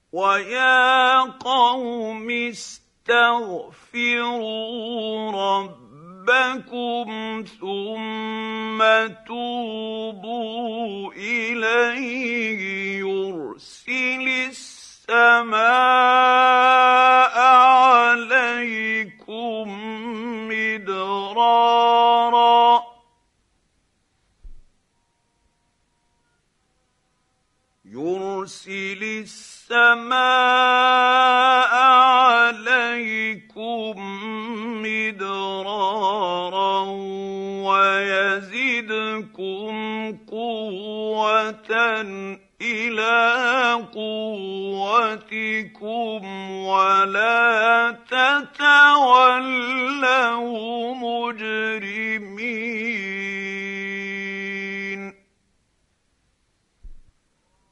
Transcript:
ويا قوم استغفروا ربكم ثم توبوا إليه يرسل السماء عليكم مدرارا ويزدكم قوة إلى قوتكم ولا تتولوا مجرمين.